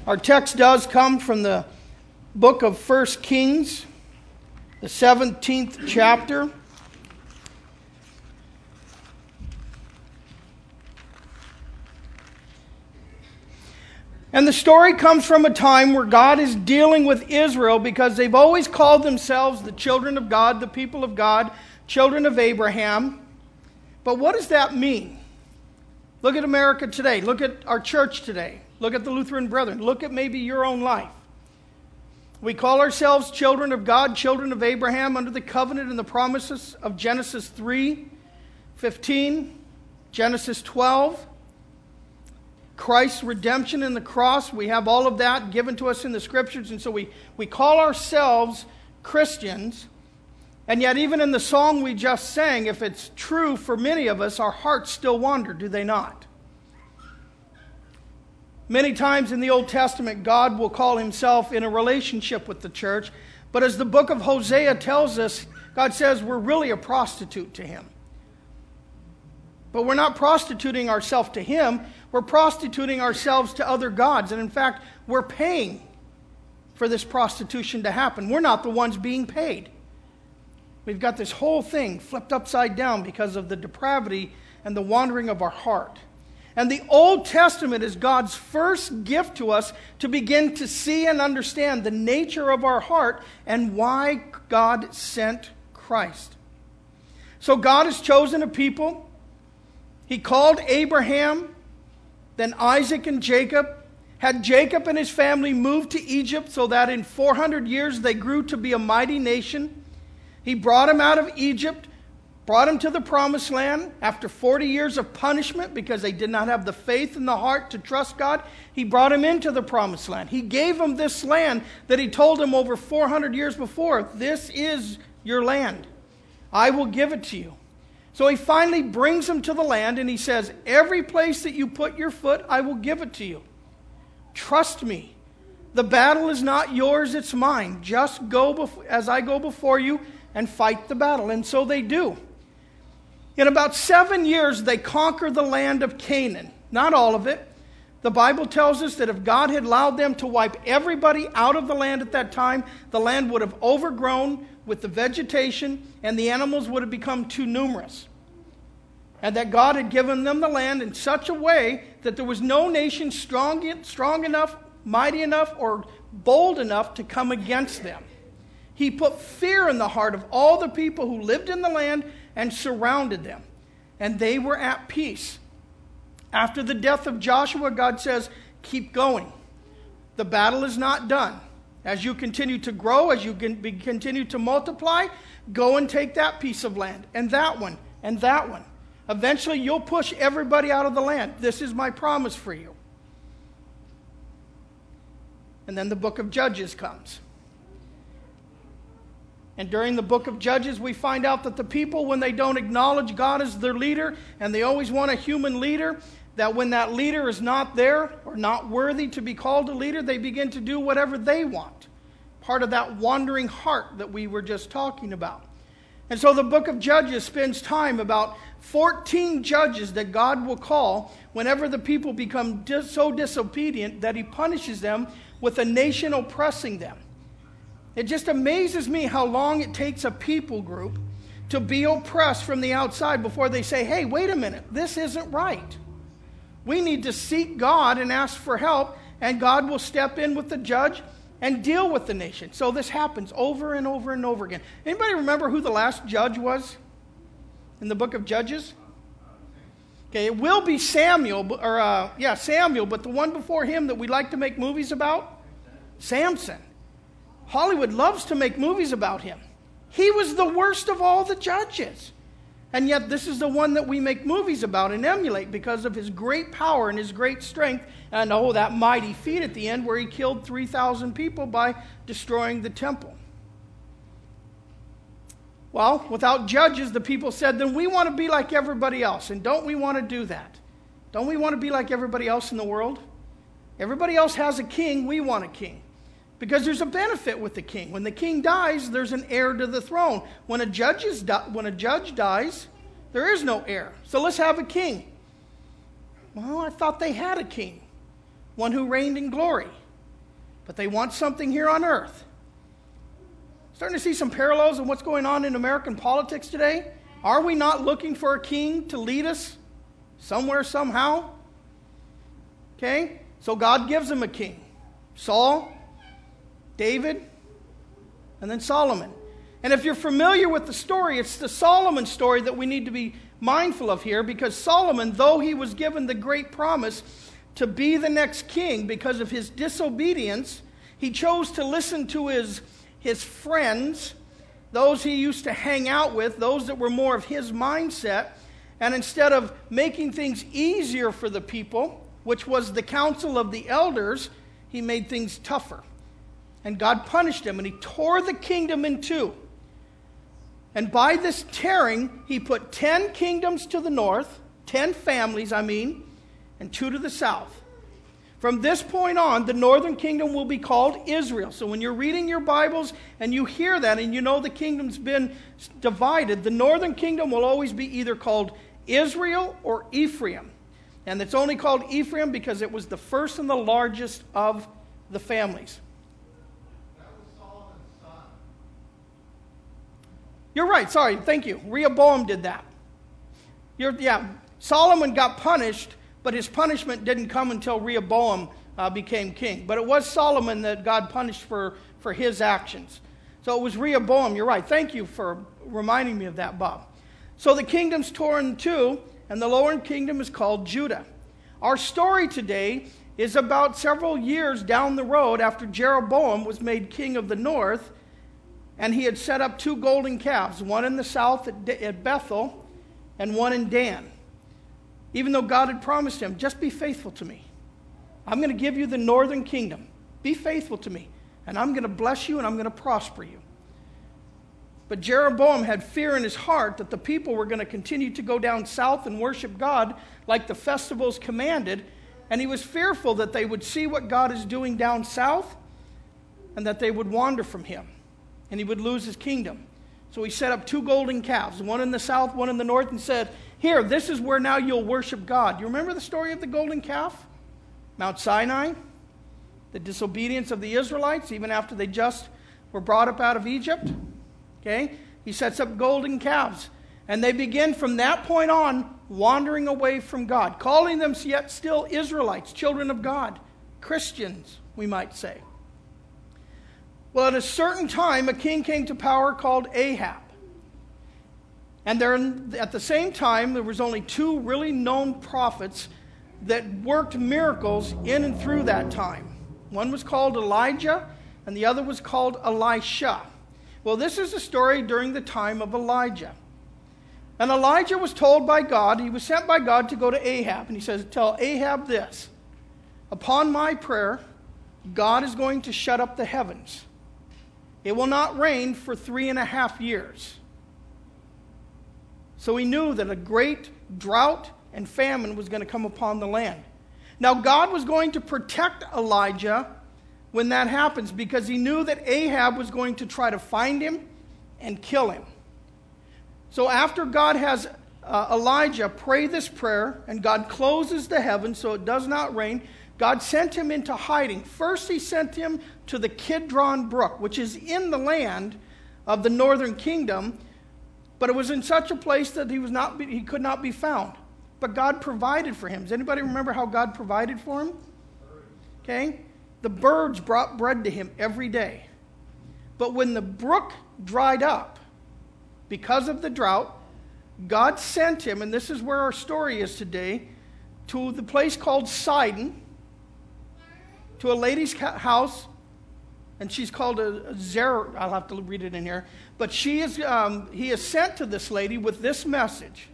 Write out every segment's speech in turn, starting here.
Our text does come from the book of 1 Kings, the 17th chapter. And the story comes from a time where God is dealing with Israel because they've always called themselves the children of God, the people of God, children of Abraham. But what does that mean? Look at America today. Look at our church today. Look at the Lutheran Brethren. Look at maybe your own life. We call ourselves children of God, children of Abraham, under the covenant and the promises of Genesis 3:15, Genesis 12, Christ's redemption in the cross. We have all of that given to us in the Scriptures, and so we call ourselves Christians. And yet even in the song we just sang, if it's true for many of us, our hearts still wander, do they not? Many times in the Old Testament, God will call himself in a relationship with the church. But as the book of Hosea tells us, God says we're really a prostitute to him. But we're not prostituting ourselves to him. We're prostituting ourselves to other gods. And in fact, we're paying for this prostitution to happen. We're not the ones being paid. We've got this whole thing flipped upside down because of the depravity and the wandering of our heart. And the Old Testament is God's first gift to us to begin to see and understand the nature of our heart and why God sent Christ. So God has chosen a people. He called Abraham, then Isaac and Jacob, had Jacob and his family move to Egypt so that in 400 years they grew to be a mighty nation. He brought him out of Egypt, brought him to the promised land after 40 years of punishment because they did not have the faith in the heart to trust God. He brought him into the promised land. He gave him this land that he told him over 400 years before, this is your land. I will give it to you. So he finally brings him to the land and he says, every place that you put your foot, I will give it to you. Trust me. The battle is not yours, it's mine. Just go as I go before you and fight the battle. And so they do. In about 7 years, they conquer the land of Canaan. Not all of it. The Bible tells us that if God had allowed them to wipe everybody out of the land at that time, the land would have overgrown with the vegetation and the animals would have become too numerous. And that God had given them the land in such a way that there was no nation strong enough, mighty enough, or bold enough to come against them. He put fear in the heart of all the people who lived in the land and surrounded them. And they were at peace. After the death of Joshua, God says, keep going. The battle is not done. As you continue to grow, as you continue to multiply, go and take that piece of land, and that one, and that one. Eventually, you'll push everybody out of the land. This is my promise for you. And then the book of Judges comes. And during the book of Judges, we find out that the people, when they don't acknowledge God as their leader, and they always want a human leader, that when that leader is not there or not worthy to be called a leader, they begin to do whatever they want. Part of that wandering heart that we were just talking about. And so the book of Judges spends time about 14 judges that God will call whenever the people become so disobedient that he punishes them with a nation oppressing them. It just amazes me how long it takes a people group to be oppressed from the outside before they say, hey, wait a minute, this isn't right. We need to seek God and ask for help, and God will step in with the judge and deal with the nation. So this happens over and over and over again. Anybody remember who the last judge was in the book of Judges? Okay, it will be Samuel, but the one before him that we like to make movies about? Samson. Hollywood loves to make movies about him. He was the worst of all the judges. And yet this is the one that we make movies about and emulate because of his great power and his great strength. And that mighty feat at the end where he killed 3,000 people by destroying the temple. Well, without judges, the people said, then we want to be like everybody else. And don't we want to do that? Don't we want to be like everybody else in the world? Everybody else has a king. We want a king. Because there's a benefit with the king. When the king dies, there's an heir to the throne. When a judge dies, there is no heir. So let's have a king. Well, I thought they had a king. One who reigned in glory. but they want something here on earth. Starting to see some parallels in what's going on in American politics today. Are we not looking for a king to lead us somewhere, somehow? Okay? So God gives them a king. Saul, David, and then Solomon. And if you're familiar with the story, it's the Solomon story that we need to be mindful of here, because Solomon, though he was given the great promise to be the next king, because of his disobedience, he chose to listen to his friends, those he used to hang out with, those that were more of his mindset, and instead of making things easier for the people, which was the council of the elders, he made things tougher. And God punished him, and he tore the kingdom in two. And by this tearing, he put 10 kingdoms to the north, 10 families, and 2 to the south. From this point on, the northern kingdom will be called Israel. So when you're reading your Bibles and you hear that and you know the kingdom's been divided, the northern kingdom will always be either called Israel or Ephraim. And it's only called Ephraim because it was the first and the largest of the families. That was Solomon's son. You're right, sorry, thank you. Rehoboam did that. Solomon got punished, but his punishment didn't come until Rehoboam became king. But it was Solomon that God punished for his actions. So it was Rehoboam, you're right. Thank you for reminding me of that, Bob. So the kingdom's torn in two, and the lower kingdom is called Judah. Our story today is about several years down the road after Jeroboam was made king of the north, and he had set up 2 golden calves, one in the south at Bethel and one in Dan. Even though God had promised him, just be faithful to me. I'm going to give you the northern kingdom. Be faithful to me, and I'm going to bless you and I'm going to prosper you. But Jeroboam had fear in his heart that the people were going to continue to go down south and worship God like the festivals commanded, and he was fearful that they would see what God is doing down south and that they would wander from him, and he would lose his kingdom. So he set up 2 golden calves, one in the south, one in the north, and said, here, this is where now you'll worship God. You remember the story of the golden calf? Mount Sinai, the disobedience of the Israelites, even after they just were brought up out of Egypt. Okay? He sets up golden calves. And they begin from that point on wandering away from God, calling them yet still Israelites, children of God, Christians, we might say. Well, at a certain time, a king came to power called Ahab. And at the same time, there was only 2 really known prophets that worked miracles in and through that time. One was called Elijah, and the other was called Elisha. Well, this is a story during the time of Elijah. And Elijah was told by God, he was sent by God to go to Ahab. And he says, tell Ahab this, upon my prayer, God is going to shut up the heavens. It will not rain for 3.5 years. So he knew that a great drought and famine was going to come upon the land. Now God was going to protect Elijah when that happens, because he knew that Ahab was going to try to find him and kill him. So after God has Elijah pray this prayer, and God closes the heavens so it does not rain, God sent him into hiding. First he sent him to the Kidron Brook, which is in the land of the northern kingdom, but it was in such a place that he could not be found. But God provided for him. Does anybody remember how God provided for him? Okay? The birds brought bread to him every day. But when the brook dried up, because of the drought, God sent him, and this is where our story is today, to the place called Sidon, to a lady's house, and she's called a Zer. I'll have to read it in here. But he is sent to this lady with this message.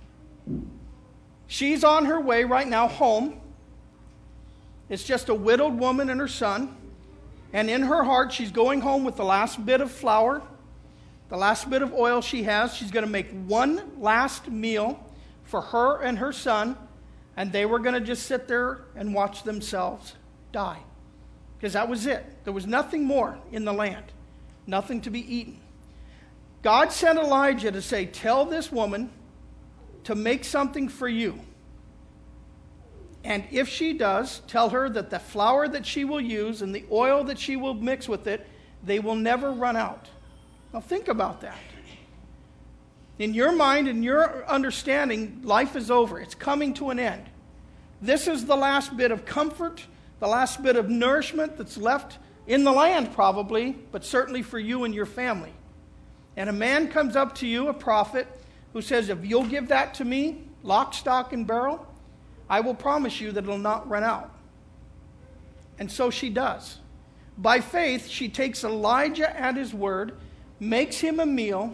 She's on her way right now home. It's just a widowed woman and her son. And in her heart, she's going home with the last bit of flour, the last bit of oil she has. She's going to make one last meal for her and her son. And they were going to just sit there and watch themselves die. Because that was it. There was nothing more in the land. Nothing to be eaten. God sent Elijah to say, tell this woman to make something for you. And if she does, tell her that the flour that she will use and the oil that she will mix with it, they will never run out. Now think about that. In your mind and your understanding, life is over. It's coming to an end. This is the last bit of comfort, the last bit of nourishment that's left in the land probably, but certainly for you and your family. And a man comes up to you, a prophet, who says, if you'll give that to me, lock, stock, and barrel, I will promise you that it'll not run out. And so she does. By faith, she takes Elijah at his word, makes him a meal,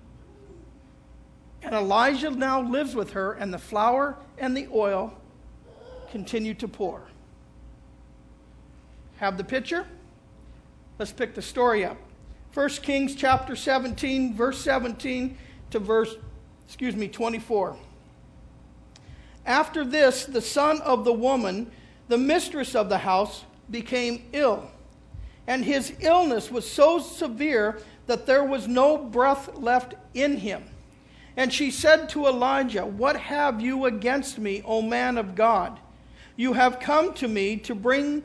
and Elijah now lives with her, and the flour and the oil continue to pour. Have the picture? Let's pick the story up. 1 Kings chapter 17, verse 17 to verse 24. After this, the son of the woman, the mistress of the house, became ill. And his illness was so severe that there was no breath left in him. And she said to Elijah, what have you against me, O man of God? You have come to me to bring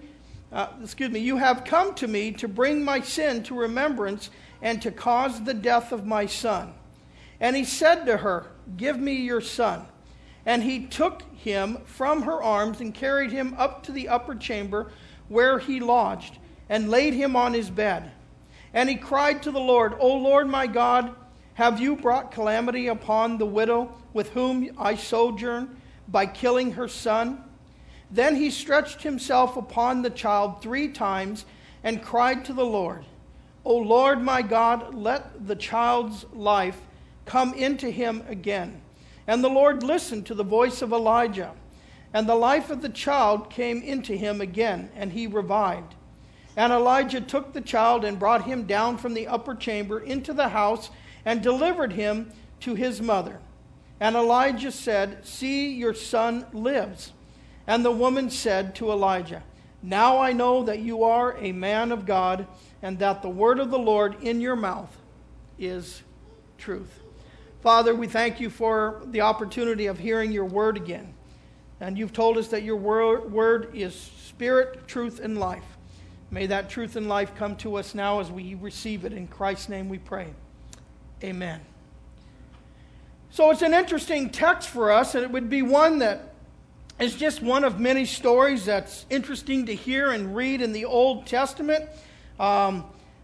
my sin to remembrance and to cause the death of my son. And he said to her, give me your son. And he took him from her arms and carried him up to the upper chamber where he lodged, and laid him on his bed. And he cried to the Lord, O Lord my God, have you brought calamity upon the widow with whom I sojourn by killing her son? Then he stretched himself upon the child 3 times and cried to the Lord, O Lord my God, let the child's life come into him again. And the Lord listened to the voice of Elijah, and the life of the child came into him again, and he revived. And Elijah took the child and brought him down from the upper chamber into the house and delivered him to his mother. And Elijah said, see, your son lives. And the woman said to Elijah, now I know that you are a man of God, and that the word of the Lord in your mouth is truth. Father, we thank you for the opportunity of hearing your word again. And you've told us that your word is spirit, truth, and life. May that truth and life come to us now as we receive it. In Christ's name we pray. Amen. So it's an interesting text for us, and it would be one that is just one of many stories that's interesting to hear and read in the Old Testament. Had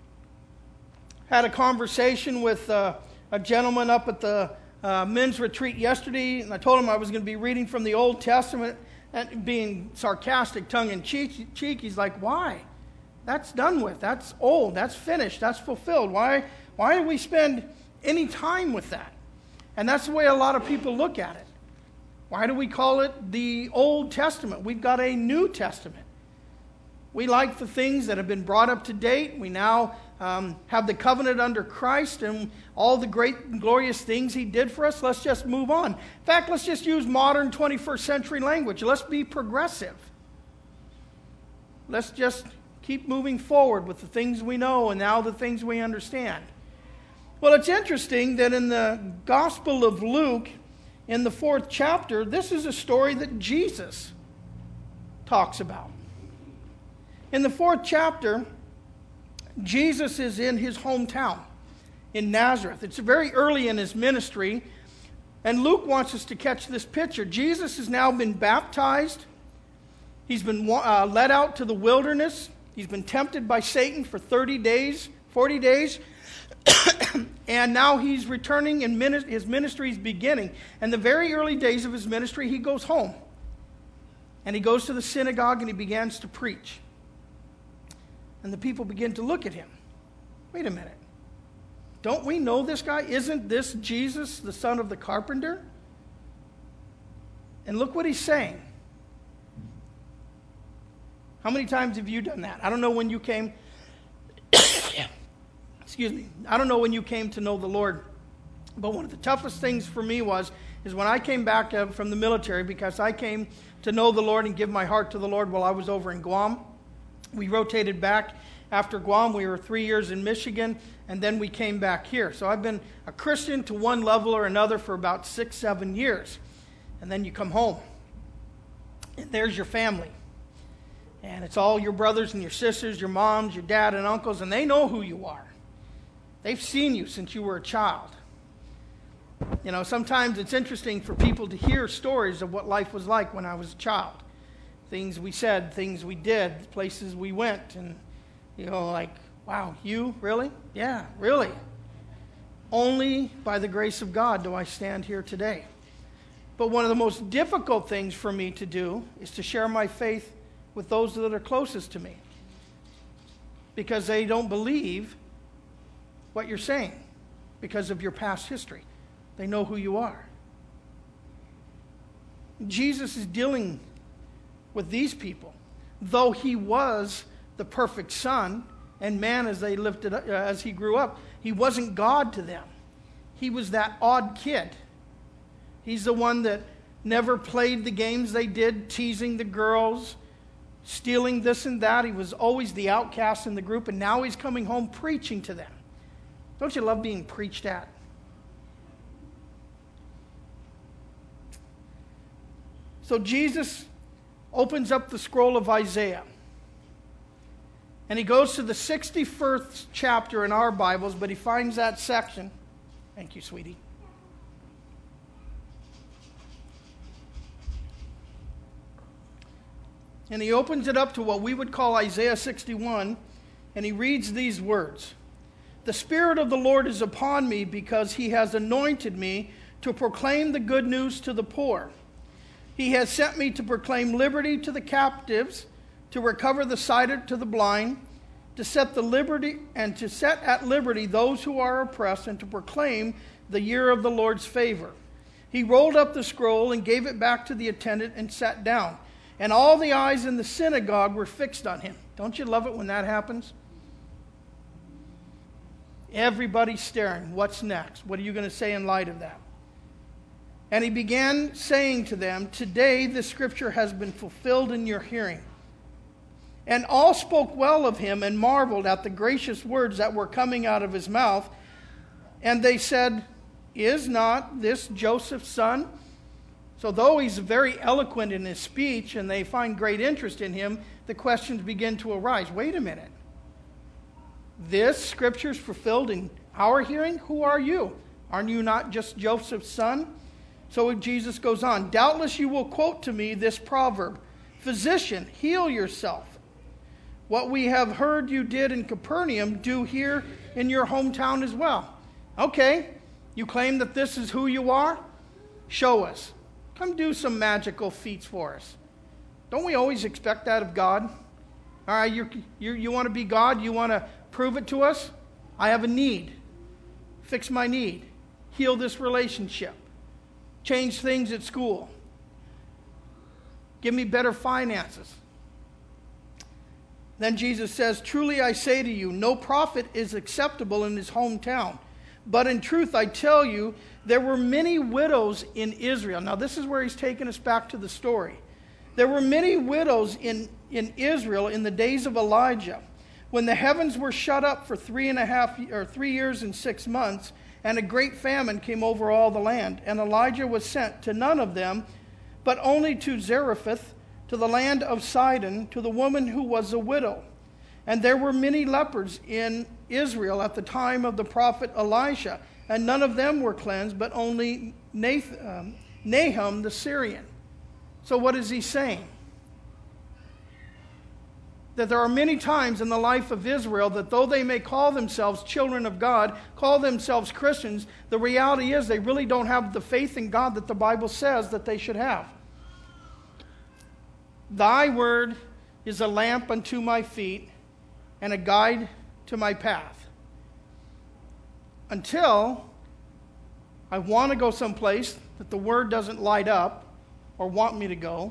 a conversation with a gentleman up at the men's retreat yesterday, and I told him I was going to be reading from the Old Testament, and being sarcastic, tongue-in-cheek. He's like, why? That's done with. That's old. That's finished. That's fulfilled. Why do we spend any time with that? And that's the way a lot of people look at it. Why do we call it the Old Testament? We've got a New Testament. We like the things that have been brought up to date. We now have the covenant under Christ and all the great and glorious things he did for us. Let's just move on. In fact, let's just use modern 21st century language. Let's be progressive. Let's just keep moving forward with the things we know and now the things we understand. Well, it's interesting that in the Gospel of Luke, in the 4th chapter, this is a story that Jesus talks about. In the 4th chapter, Jesus is in his hometown in Nazareth. It's very early in his ministry, and Luke wants us to catch this picture. Jesus has now been baptized. He's been led out to the wilderness. He's been tempted by Satan for 40 days, and now he's returning and his ministry is beginning. And the very early days of his ministry, he goes home. And he goes to the synagogue and he begins to preach. And the people begin to look at him. Wait a minute. Don't we know this guy? Isn't this Jesus, the son of the carpenter? And look what he's saying. How many times have you done that? I don't know when you came... Excuse me. I don't know when you came to know the Lord. But one of the toughest things for me is when I came back from the military, because I came to know the Lord and give my heart to the Lord while I was over in Guam. We rotated back after Guam. We were 3 years in Michigan, and then we came back here. So I've been a Christian to one level or another for about 6-7 years. And then you come home. And there's your family. And it's all your brothers and your sisters, your moms, your dad and uncles, and they know who you are. They've seen you since you were a child. You know, sometimes it's interesting for people to hear stories of what life was like when I was a child. Things we said, things we did, places we went, and, you know, like, wow, you? Really? Yeah, really. Only by the grace of God do I stand here today. But one of the most difficult things for me to do is to share my faith with those that are closest to me, because they don't believe what you're saying because of your past history. They know who you are. Jesus is dealing with these people. Though he was the perfect son and man as he grew up, he wasn't God to them. He was that odd kid. He's the one that never played the games they did, teasing the girls, stealing this and that. He was always the outcast in the group, and now he's coming home preaching to them. Don't you love being preached at? So Jesus opens up the scroll of Isaiah, and he goes to the 61st chapter in our Bibles, but he finds that section. Thank you, sweetie. And he opens it up to what we would call Isaiah 61, and he reads these words. The Spirit of the Lord is upon me because he has anointed me to proclaim the good news to the poor. He has sent me to proclaim liberty to the captives, to recover the sight to the blind, to set at liberty those who are oppressed, and to proclaim the year of the Lord's favor. He rolled up the scroll and gave it back to the attendant and sat down. And all the eyes in the synagogue were fixed on him. Don't you love it when that happens? Everybody's staring. What's next? What are you going to say in light of that? And he began saying to them, today the scripture has been fulfilled in your hearing. And all spoke well of him and marveled at the gracious words that were coming out of his mouth. And they said, is not this Joseph's son? So though he's very eloquent in his speech and they find great interest in him, the questions begin to arise. Wait a minute. This scripture is fulfilled in our hearing? Who are you? Aren't you not just Joseph's son? So Jesus goes on. Doubtless you will quote to me this proverb, physician, heal yourself. What we have heard you did in Capernaum, do here in your hometown as well. Okay, you claim that this is who you are? Show us. Come do some magical feats for us. Don't we always expect that of God? All right, you want to be God? You want to prove it to us? I have a need. Fix my need. Heal this relationship. Change things at school. Give me better finances. Then Jesus says, truly I say to you, no prophet is acceptable in his hometown. But in truth, I tell you, there were many widows in Israel. Now, this is where he's taking us back to the story. There were many widows in Israel in the days of Elijah, when the heavens were shut up for 3 years and 6 months, and a great famine came over all the land. And Elijah was sent to none of them, but only to Zarephath, to the land of Sidon, to the woman who was a widow. And there were many lepers in Israel at the time of the prophet Elisha, and none of them were cleansed, but only Nahum the Syrian. So what is he saying? That there are many times in the life of Israel that though they may call themselves children of God, call themselves Christians, the reality is they really don't have the faith in God that the Bible says that they should have. Thy word is a lamp unto my feet and a guide to my path. Until I want to go someplace that the word doesn't light up or want me to go.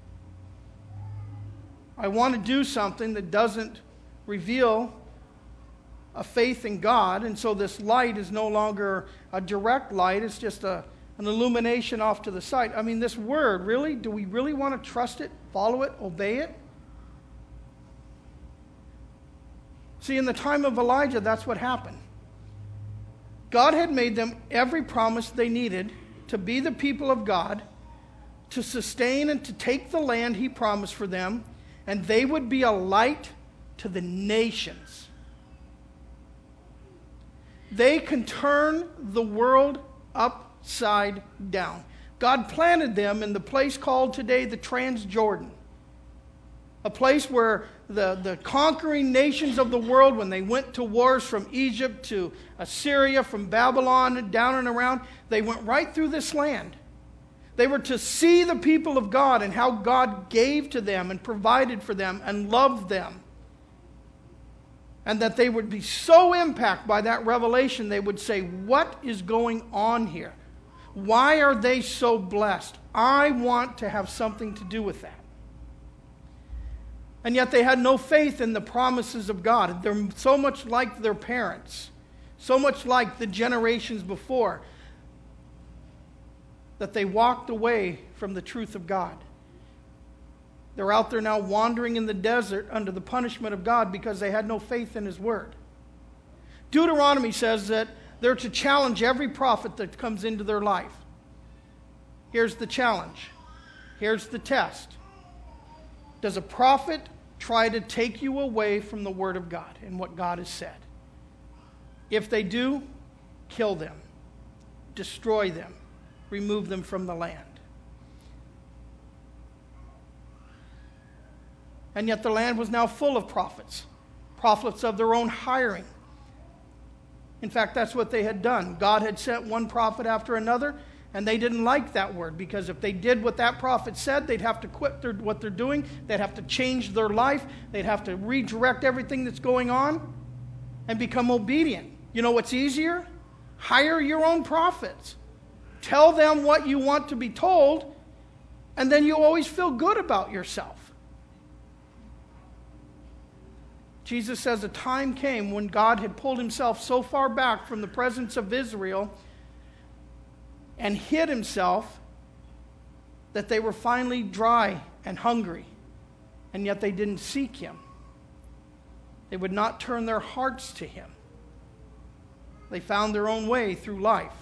I want to do something that doesn't reveal a faith in God, and so this light is no longer a direct light, it's just an illumination off to the side. I mean, this word, really? Do we really want to trust it, follow it, obey it? See, in the time of Elijah, that's what happened. God had made them every promise they needed to be the people of God, to sustain and to take the land he promised for them, and they would be a light to the nations. They can turn the world upside down. God planted them in the place called today the Transjordan, a place where the conquering nations of the world, when they went to wars from Egypt to Assyria, from Babylon, down and around, they went right through this land. They were to see the people of God and how God gave to them and provided for them and loved them. And that they would be so impacted by that revelation, they would say, what is going on here? Why are they so blessed? I want to have something to do with that. And yet they had no faith in the promises of God. They're so much like their parents, so much like the generations before, that they walked away from the truth of God. They're out there now wandering in the desert under the punishment of God because they had no faith in His Word. Deuteronomy says that they're to challenge every prophet that comes into their life. Here's the challenge. Here's the test. Does a prophet try to take you away from the Word of God and what God has said? If they do, kill them, destroy them, remove them from the land. And yet the land was now full of prophets of their own hiring. In fact, that's what they had done. God had sent one prophet after another, and they didn't like that word, because if they did what that prophet said, they'd have to quit what they're doing. They'd have to change their life. They'd have to redirect everything that's going on and become obedient. You know what's easier? Hire your own prophets. Tell them what you want to be told, and then you always feel good about yourself. Jesus says a time came when God had pulled Himself so far back from the presence of Israel and hid Himself that they were finally dry and hungry, and yet they didn't seek Him. They would not turn their hearts to Him. They found their own way through life.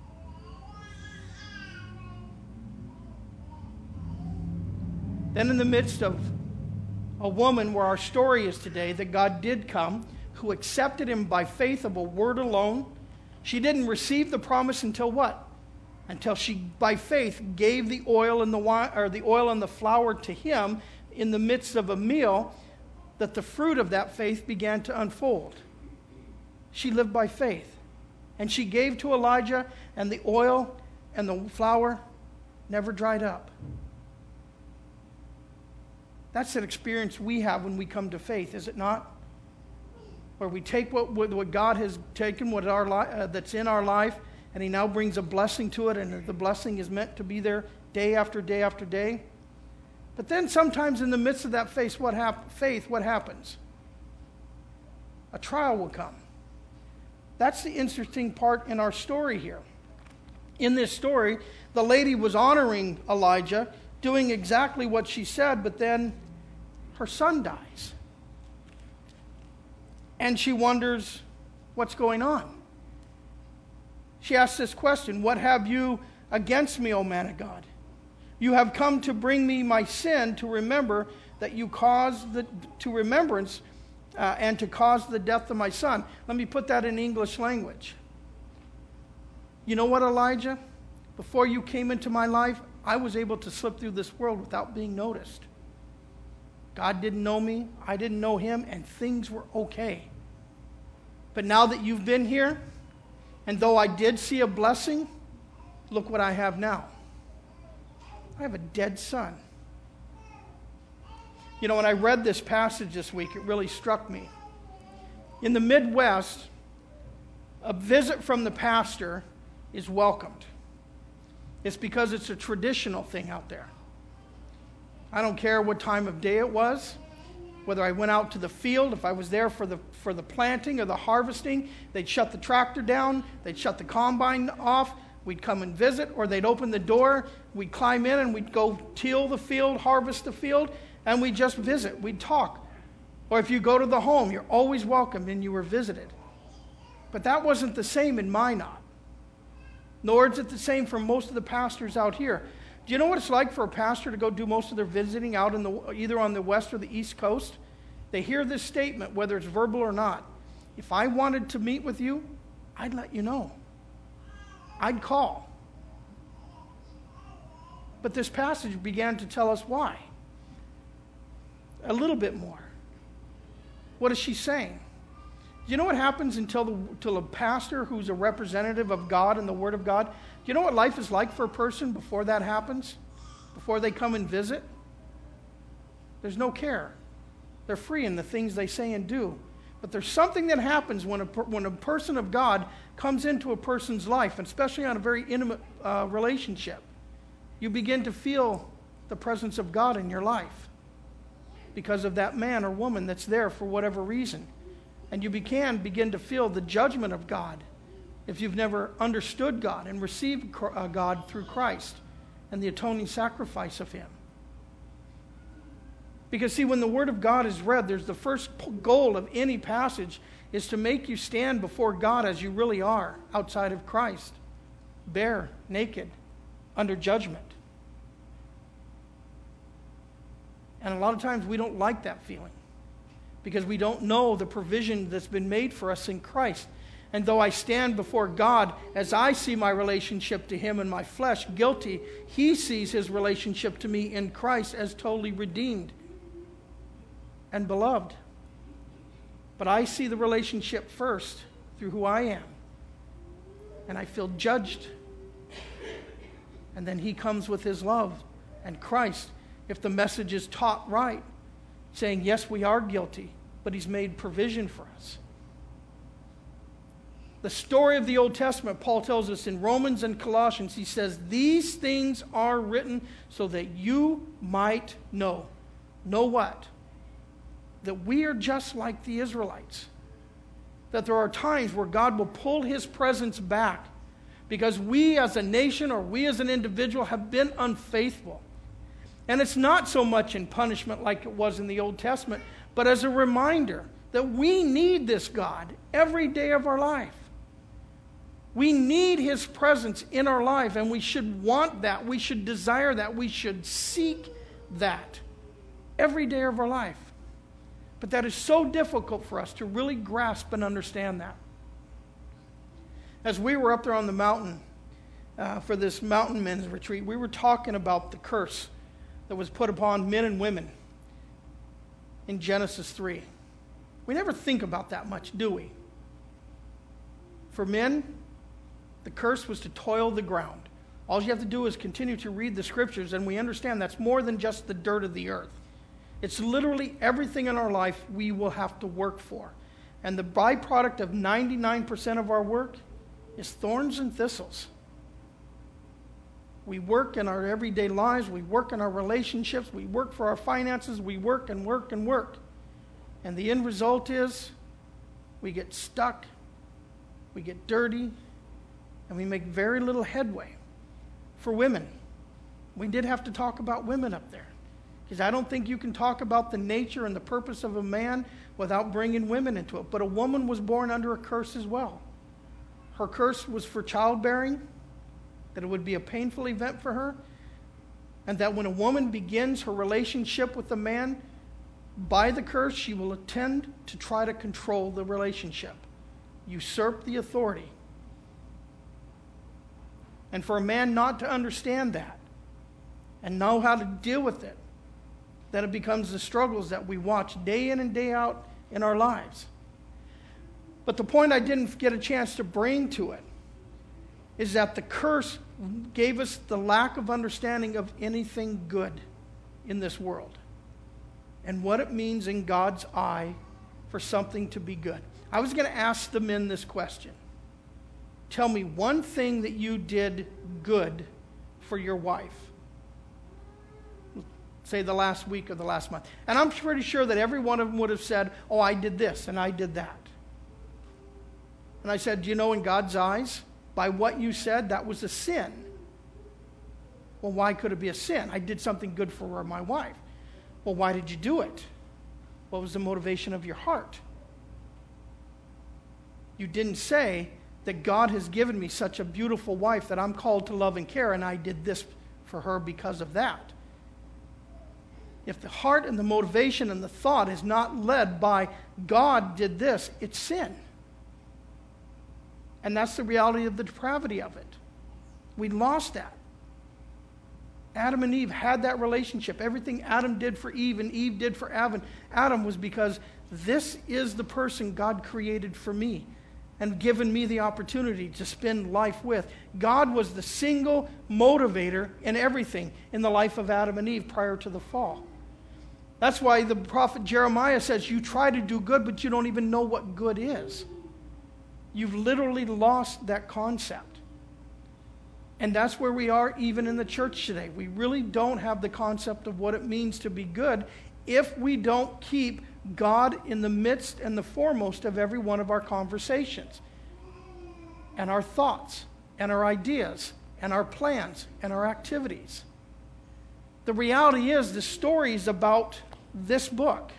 Then in the midst of a woman where our story is today, that God did come, who accepted Him by faith of a word alone. She didn't receive the promise until what? Until she, by faith, gave the oil and the wine, or the oil and the flour to Him in the midst of a meal, that the fruit of that faith began to unfold. She lived by faith. And she gave to Elijah, and the oil and the flour never dried up. That's an experience we have when we come to faith, is it not? Where we take what God has taken, that's in our life, and He now brings a blessing to it, and the blessing is meant to be there day after day after day. But then sometimes in the midst of that faith, what happens? A trial will come. That's the interesting part in our story here. In this story, the lady was honoring Elijah, doing exactly what she said, but then her son dies. And she wonders what's going on. She asks this question, "What have you against me, O man of God? You have come to bring me my sin to remember that you caused to remembrance and to cause the death of my son." Let me put that in English language. You know what, Elijah? Before you came into my life, I was able to slip through this world without being noticed. God didn't know me, I didn't know Him, and things were okay. But now that you've been here, and though I did see a blessing, look what I have now. I have a dead son. You know, when I read this passage this week, it really struck me. In the Midwest, a visit from the pastor is welcomed. It's because it's a traditional thing out there. I don't care what time of day it was, whether I went out to the field, if I was there for the planting or the harvesting, they'd shut the tractor down, they'd shut the combine off, we'd come and visit, or they'd open the door, we'd climb in and we'd go till the field, harvest the field, and we'd just visit, we'd talk. Or if you go to the home, you're always welcomed and you were visited. But that wasn't the same in Minot. Nor is it the same for most of the pastors out here. Do you know what it's like for a pastor to go do most of their visiting out either on the west or the east coast? They hear this statement, whether it's verbal or not. If I wanted to meet with you, I'd let you know. I'd call. But this passage began to tell us why. A little bit more. What is she saying? Do you know what happens until a pastor who's a representative of God and the Word of God? Do you know what life is like for a person before that happens? Before they come and visit? There's no care. They're free in the things they say and do. But there's something that happens when a person of God comes into a person's life, and especially on a very intimate relationship. You begin to feel the presence of God in your life because of that man or woman that's there for whatever reason. And you begin to feel the judgment of God if you've never understood God and received God through Christ and the atoning sacrifice of Him. Because see, when the Word of God is read, there's the first goal of any passage is to make you stand before God as you really are outside of Christ, bare, naked, under judgment. And a lot of times we don't like that feeling because we don't know the provision that's been made for us in Christ. And though I stand before God as I see my relationship to Him in my flesh guilty, He sees His relationship to me in Christ as totally redeemed and beloved. But I see the relationship first through who I am. And I feel judged. And then He comes with His love and Christ, if the message is taught right, saying, yes, we are guilty, but He's made provision for us. The story of the Old Testament, Paul tells us in Romans and Colossians, he says, these things are written so that you might know. Know what? That we are just like the Israelites. That there are times where God will pull His presence back because we as a nation or we as an individual have been unfaithful. And it's not so much in punishment like it was in the Old Testament, but as a reminder that we need this God every day of our life. We need His presence in our life, and we should want that. We should desire that. We should seek that every day of our life. But that is so difficult for us to really grasp and understand that. As we were up there on the mountain for this mountain men's retreat, we were talking about the curse that was put upon men and women in Genesis 3. We never think about that much, do we? For men, the curse was to toil the ground. All you have to do is continue to read the scriptures, and we understand that's more than just the dirt of the earth. It's literally everything in our life we will have to work for. And the byproduct of 99% of our work is thorns and thistles. We work in our everyday lives. We work in our relationships. We work for our finances. We work and work and work. And the end result is we get stuck, we get dirty, and we make very little headway. For women, we did have to talk about women up there. Because I don't think you can talk about the nature and the purpose of a man without bringing women into it. But a woman was born under a curse as well. Her curse was for childbearing, that it would be a painful event for her, and that when a woman begins her relationship with a man, by the curse, she will tend to try to control the relationship, usurp the authority. And for a man not to understand that and know how to deal with it, then it becomes the struggles that we watch day in and day out in our lives. But the point I didn't get a chance to bring to it is that the curse gave us the lack of understanding of anything good in this world and what it means in God's eye for something to be good. I was going to ask the men this question. Tell me one thing that you did good for your wife. Say the last week or the last month. And I'm pretty sure that every one of them would have said, oh, I did this and I did that. And I said, do you know in God's eyes, by what you said, that was a sin. Well, why could it be a sin? I did something good for my wife. Well, why did you do it? What was the motivation of your heart? You didn't say that God has given me such a beautiful wife that I'm called to love and care, and I did this for her because of that. If the heart and the motivation and the thought is not led by God did this, it's sin. And that's the reality of the depravity of it. We lost that. Adam and Eve had that relationship. Everything Adam did for Eve and Eve did for Adam was because this is the person God created for me and given me the opportunity to spend life with. God was the single motivator in everything in the life of Adam and Eve prior to the fall. That's why the prophet Jeremiah says, you try to do good, but you don't even know what good is. You've literally lost that concept. And that's where we are even in the church today. We really don't have the concept of what it means to be good if we don't keep God in the midst and the foremost of every one of our conversations and our thoughts and our ideas and our plans and our activities. The reality is the stories about this book,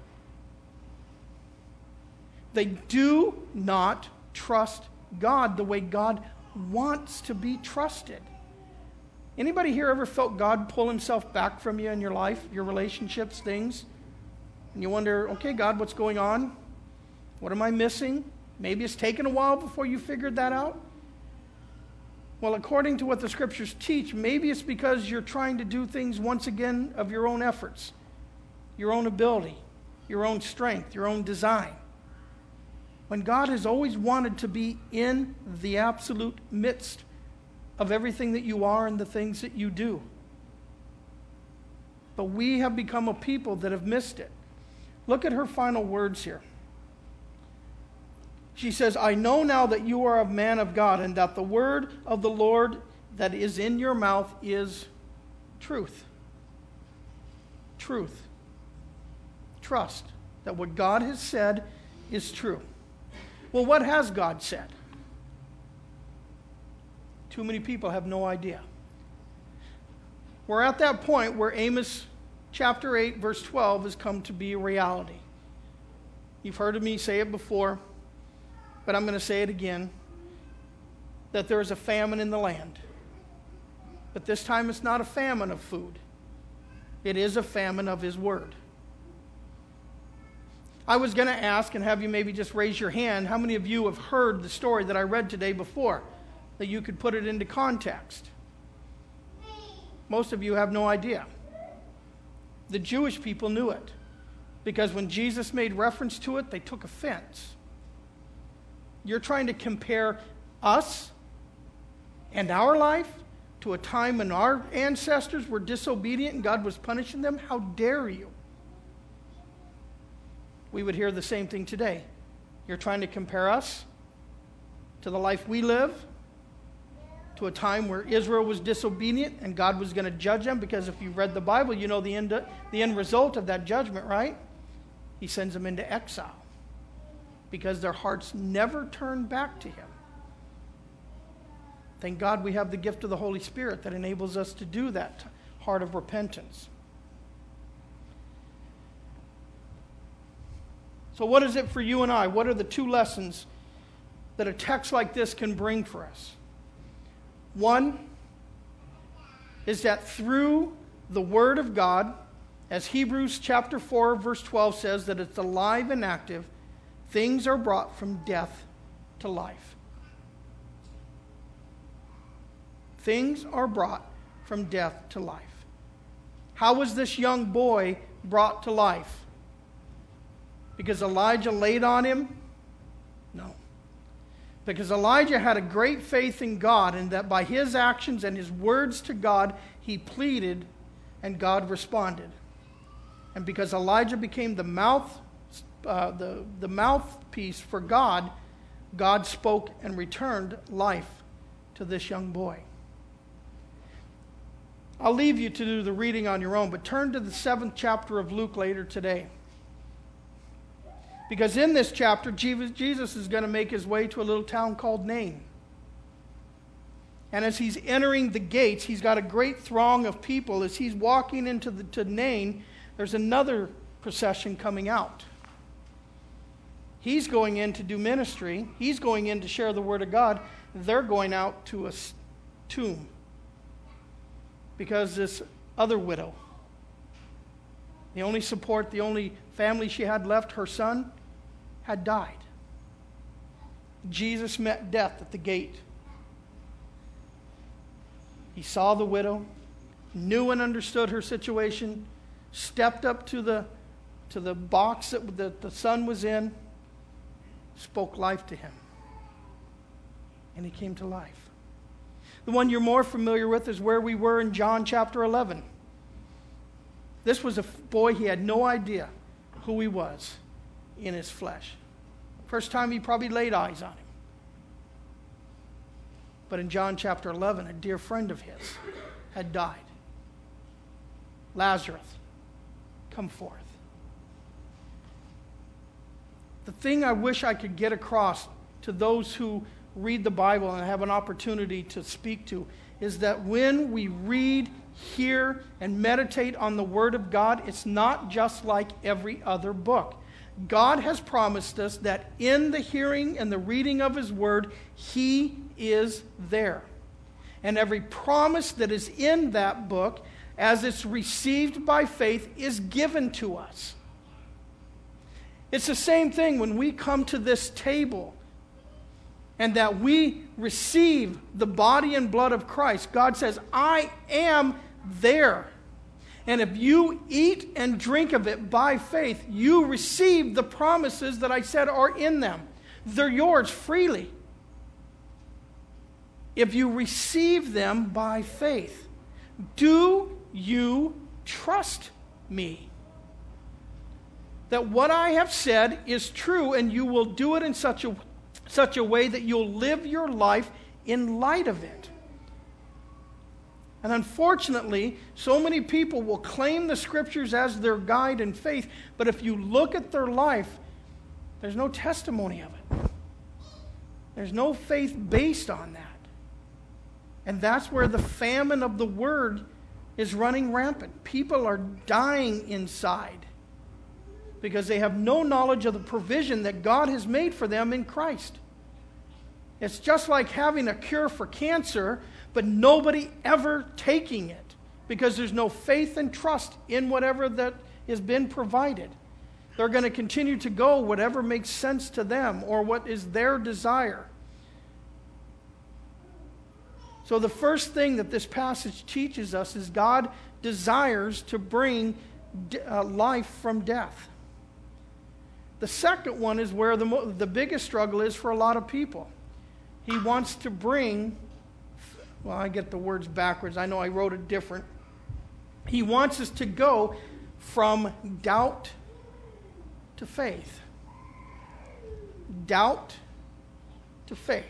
they do not trust God the way God wants to be trusted. Anybody here ever felt God pull himself back from you in your life, your relationships, things? And you wonder, okay, God, what's going on? What am I missing? Maybe it's taken a while before you figured that out. Well, according to what the scriptures teach, maybe it's because you're trying to do things once again of your own efforts, your own ability, your own strength, your own design. When God has always wanted to be in the absolute midst of everything that you are and the things that you do. But we have become a people that have missed it. Look at her final words here. She says, I know now that you are a man of God and that the word of the Lord that is in your mouth is truth. Truth. Trust that what God has said is true. Well, what has God said? Too many people have no idea. We're at that point where Amos chapter 8, verse 12 has come to be a reality. You've heard me say it before, but I'm going to say it again, that there is a famine in the land. But this time it's not a famine of food. It is a famine of His Word. I was going to ask and have you maybe just raise your hand, how many of you have heard the story that I read today before, that you could put it into context? Most of you have no idea. The Jewish people knew it, because when Jesus made reference to it, they took offense. You're trying to compare us and our life to a time when our ancestors were disobedient and God was punishing them? How dare you? We would hear the same thing today. You're trying to compare us to the life we live, to a time where Israel was disobedient and God was going to judge them, because if you've read the Bible, you know the end result of that judgment, right? He sends them into exile because their hearts never turned back to Him. Thank God we have the gift of the Holy Spirit that enables us to do that heart of repentance. So what is it for you and I? What are the two lessons that a text like this can bring for us? One is that through the Word of God, as Hebrews chapter 4, verse 12 says, that it's alive and active, things are brought from death to life. Things are brought from death to life. How was this young boy brought to life? Because Elijah laid on him? No. Because Elijah had a great faith in God, and that by his actions and his words to God, he pleaded and God responded. And because Elijah became the mouthpiece for God, God spoke and returned life to this young boy. I'll leave you to do the reading on your own, but turn to the 7th chapter of Luke later today. Because in this chapter, Jesus is going to make his way to a little town called Nain. And as he's entering the gates, he's got a great throng of people. As he's walking into Nain, there's another procession coming out. He's going in to do ministry. He's going in to share the Word of God. They're going out to a tomb, because this other widow, the only support, the only family she had left, her son, had died. Jesus met death at the gate. He saw the widow, knew and understood her situation, stepped up to the box that the son was in, spoke life to him. And he came to life. The one you're more familiar with is where we were in John chapter 11. This was a boy, he had no idea who he was in his flesh. First time he probably laid eyes on him. But in John chapter 11, a dear friend of his had died. Lazarus, come forth. The thing I wish I could get across to those who read the Bible and have an opportunity to speak to is that when we read, hear, and meditate on the Word of God, it's not just like every other book. God has promised us that in the hearing and the reading of His Word, He is there. And every promise that is in that book, as it's received by faith, is given to us. It's the same thing when we come to this table and that we receive the body and blood of Christ. God says, I am there. And if you eat and drink of it by faith, you receive the promises that I said are in them. They're yours freely. If you receive them by faith, do you trust me? That what I have said is true, and you will do it in such a way that you'll live your life in light of it. And unfortunately, so many people will claim the Scriptures as their guide in faith, but if you look at their life, there's no testimony of it. There's no faith based on that. And that's where the famine of the Word is running rampant. People are dying inside because they have no knowledge of the provision that God has made for them in Christ. It's just like having a cure for cancer, but nobody ever taking it because there's no faith and trust in whatever that has been provided. They're going to continue to go whatever makes sense to them or what is their desire. So the first thing that this passage teaches us is God desires to bring life from death. The second one is where the biggest struggle is for a lot of people. He wants to bring, well, I get the words backwards. I know I wrote it different. He wants us to go from doubt to faith. Doubt to faith.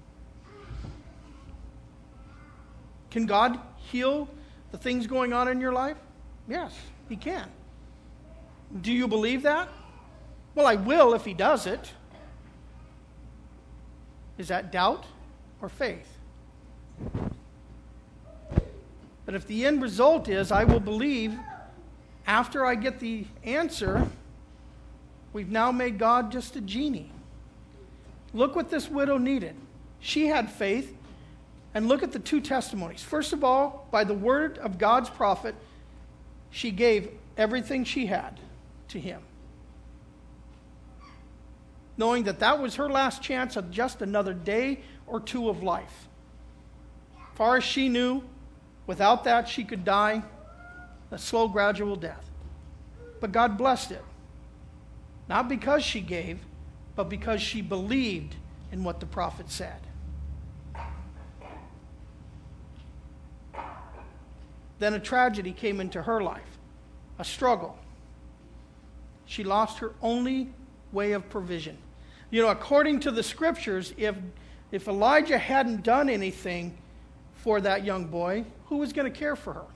Can God heal the things going on in your life? Yes, He can. Do you believe that? Well, I will if He does it. Is that doubt or faith? But if the end result is I will believe after I get the answer, we've now made God just a genie. Look what this widow needed. She had faith. And look at the two testimonies. First of all, by the word of God's prophet, she gave everything she had to him, knowing that that was her last chance of just another day or two of life. As far as she knew, without that she could die a slow, gradual death. But God blessed it. Not because she gave, but because she believed in what the prophet said. Then a tragedy came into her life, a struggle. She lost her only way of provision. You know, according to the Scriptures, if Elijah hadn't done anything for that young boy, who was going to care for her?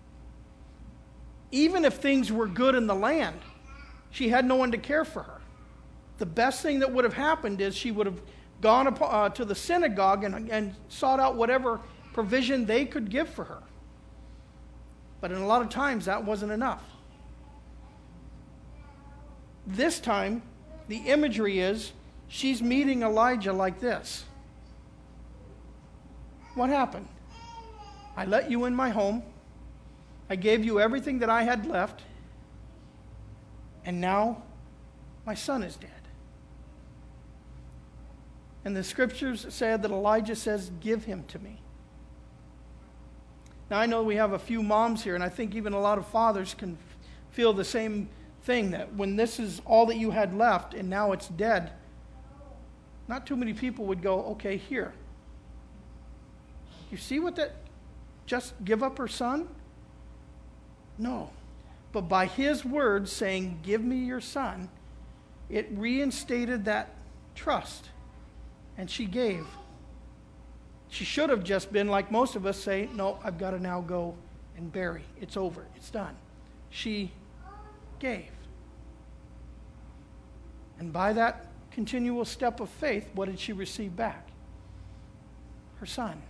Even if things were good in the land, she had no one to care for her. The best thing that would have happened is she would have gone to the synagogue and sought out whatever provision they could give for her. But in a lot of times, that wasn't enough. This time, the imagery is she's meeting Elijah like this. What happened? I let you in my home. I gave you everything that I had left, and now my son is dead. And the scriptures said that Elijah says, give him to me. Now I know we have a few moms here, and I think even a lot of fathers can feel the same thing, that when this is all that you had left and now it's dead, not too many people would go, okay, here. You see what that, just give up her son? No. But by his words saying, give me your son, it reinstated that trust. And she gave. She should have just been like most of us, say, no, I've got to now go and bury. It's over. It's done. She gave. And by that continual step of faith, what did she receive back? Her son.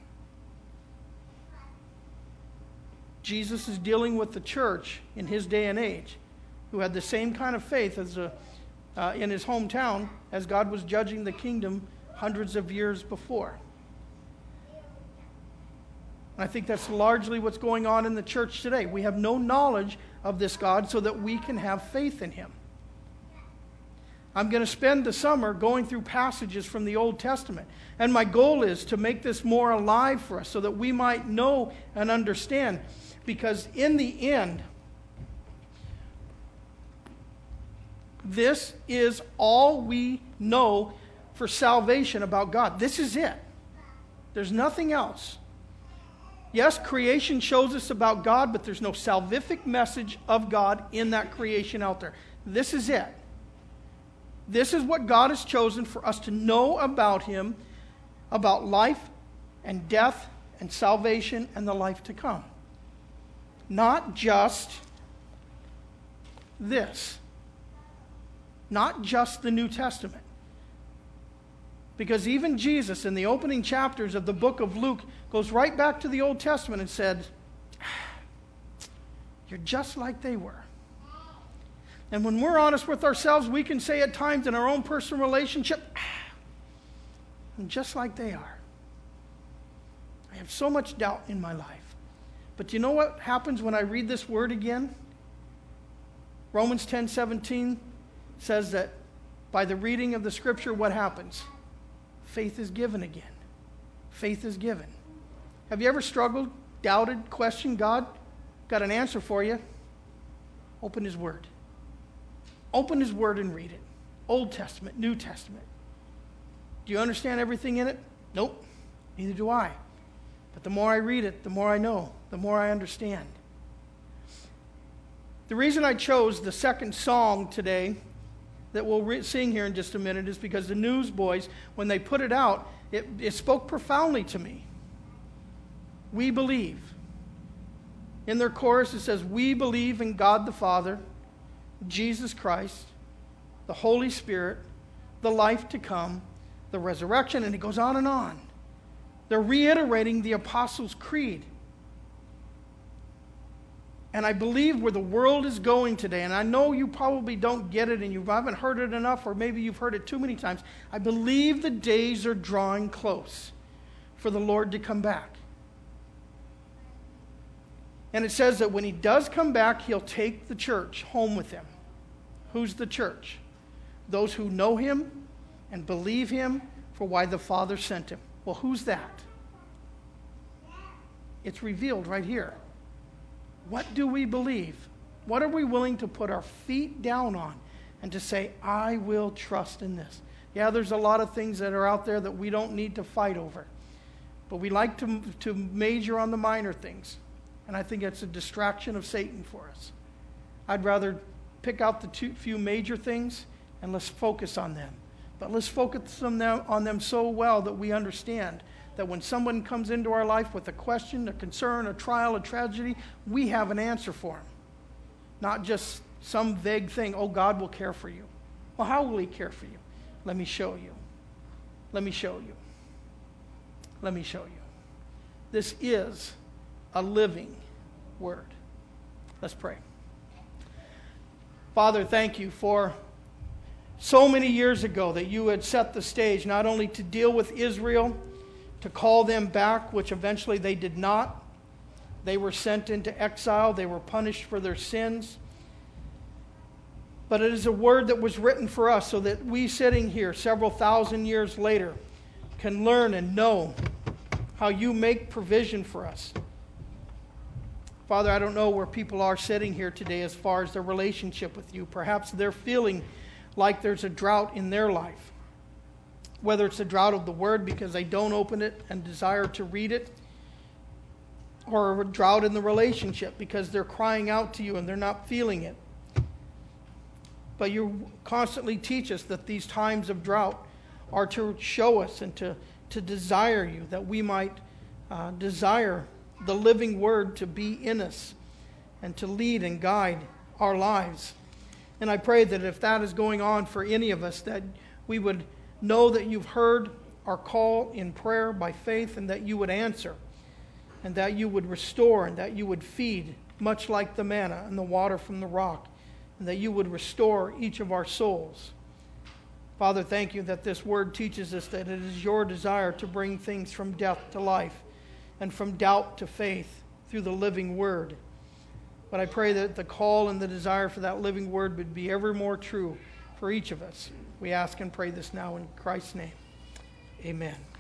Jesus is dealing with the church in his day and age, who had the same kind of faith as in his hometown as God was judging the kingdom hundreds of years before. And I think that's largely what's going on in the church today. We have no knowledge of this God so that we can have faith in him. I'm going to spend the summer going through passages from the Old Testament. And my goal is to make this more alive for us so that we might know and understand. Because in the end, this is all we know for salvation about God. This is it. There's nothing else. Yes, creation shows us about God, but there's no salvific message of God in that creation out there. This is it. This is what God has chosen for us to know about him, about life and death and salvation and the life to come. Not just this. Not just the New Testament. Because even Jesus, in the opening chapters of the book of Luke, goes right back to the Old Testament and said, you're just like they were. And when we're honest with ourselves, we can say at times in our own personal relationship, I'm just like they are. I have so much doubt in my life. But you know what happens when I read this word again? Romans 10:17 says that by the reading of the scripture, what happens? Faith is given again. Faith is given. Have you ever struggled, doubted, questioned God? Got an answer for you. Open his word. Open his word and read it. Old Testament, New Testament. Do you understand everything in it? Nope. Neither do I. But the more I read it, the more I know, the more I understand. The reason I chose the second song today that we'll sing here in just a minute is because the Newsboys, when they put it out, it spoke profoundly to me. We believe. In their chorus it says, we believe in God the Father, Jesus Christ, the Holy Spirit, the life to come, the resurrection, and it goes on and on. They're reiterating the Apostles' Creed. And I believe where the world is going today, and I know you probably don't get it and you haven't heard it enough, or maybe you've heard it too many times. I believe the days are drawing close for the Lord to come back. And it says that when he does come back, he'll take the church home with him. Who's the church? Those who know him and believe him for why the Father sent him. Well, who's that? It's revealed right here. What do we believe? What are we willing to put our feet down on and to say, I will trust in this? Yeah, there's a lot of things that are out there that we don't need to fight over. But we like to major on the minor things. And I think it's a distraction of Satan for us. I'd rather pick out the few major things and let's focus on them. But let's focus on them so well that we understand that when someone comes into our life with a question, a concern, a trial, a tragedy, we have an answer for them. Not just some vague thing, oh, God will care for you. Well, how will he care for you? Let me show you. Let me show you. Let me show you. This is a living word. Let's pray. Father, thank you for so many years ago that you had set the stage not only to deal with Israel, to call them back, which eventually they did not. They were sent into exile. They were punished for their sins. But it is a word that was written for us so that we sitting here several thousand years later can learn and know how you make provision for us. Father, I don't know where people are sitting here today as far as their relationship with you. Perhaps they're feeling like there's a drought in their life. Whether it's a drought of the word because they don't open it and desire to read it, or a drought in the relationship because they're crying out to you and they're not feeling it. But you constantly teach us that these times of drought are to show us and to desire you, that we might desire the living word to be in us and to lead and guide our lives. And I pray that if that is going on for any of us, that we would know that you've heard our call in prayer by faith, and that you would answer, and that you would restore, and that you would feed, much like the manna and the water from the rock, and that you would restore each of our souls. Father, thank you that this word teaches us that it is your desire to bring things from death to life and from doubt to faith through the living word. But I pray that the call and the desire for that living word would be ever more true for each of us. We ask and pray this now in Christ's name. Amen.